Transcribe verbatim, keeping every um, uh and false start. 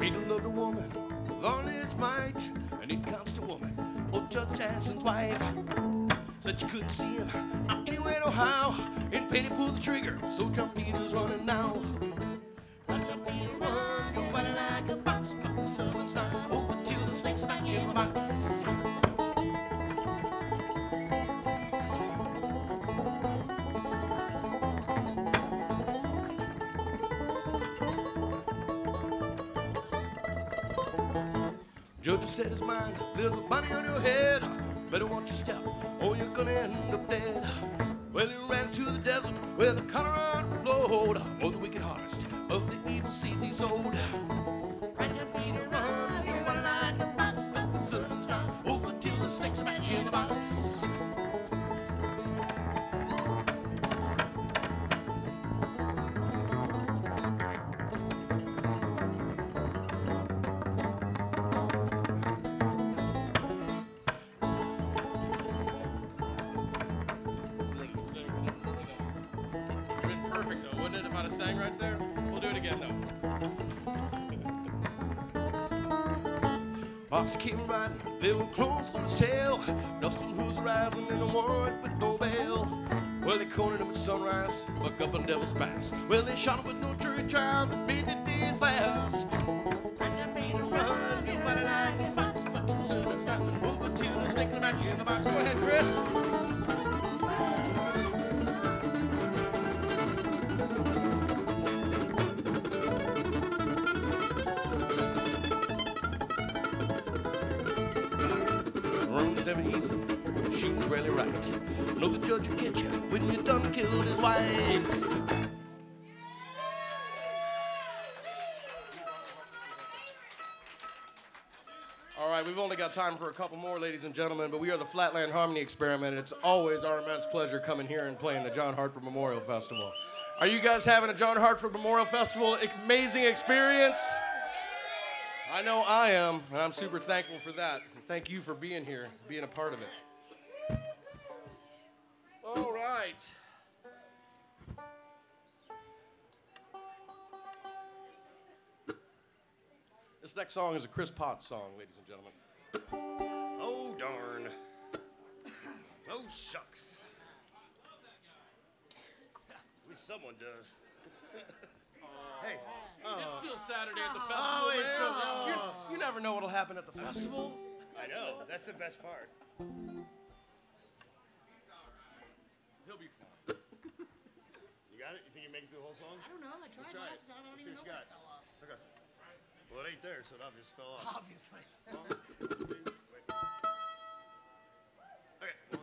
He loved a woman with all his might, and he constant woman, old Judge Jackson's wife. Said you couldn't see him out anywhere, no how. And Penny pulled the trigger, so John Peter's running now. Run, John Peter, run, you're running like a fox. Got the southern side over till the snake's back in the box. Judge set his mind, there's a bunny on your head. Better watch your step, or you're gonna end up dead. Well, he ran to the desert where the Colorado flowed. Oh, the wicked harvest of the evil seeds he sowed. Run, John Peter, run, you're running like a fox. Got the sun's not over till the snake's back in the box. Sang right there. We'll do it again though. Boss came riding, little close on his tail. Dustin who's rising in the warrant with no bail. Well, they cornered him at sunrise, buck up on Devil's Pass. Well, they shot him with no jury trial, but made the day fast. Run, John Peter, run, you're running like a fox, but the sun's not over till the snake's back in the box. Go ahead, Chris. Never easy, shooting's rarely right. Know the judge will get you when you done killed his wife. All right, we've only got time for a couple more, ladies and gentlemen, but we are the Flatland Harmony Experiment. It's always our immense pleasure coming here and playing the John Hartford Memorial Festival. Are you guys having a John Hartford Memorial Festival amazing experience? I know I am, and I'm super thankful for that. Thank you for being here, being a part of it. All right. This next song is a Chris Potts song, ladies and gentlemen. Oh, darn. Oh, shucks. At least someone does. Hey. It's still Saturday at the festival, Oh, it's man. so- You, you never know what'll happen at the festival. I know. That's the best part. He'll be fine. You got it? You think you make it through the whole song? I don't know. I tried Let's try last it. time. I don't Let's even see know what if you it fell off. Okay. Well, it ain't there, so it obviously fell off. Obviously. One, two, wait. Okay.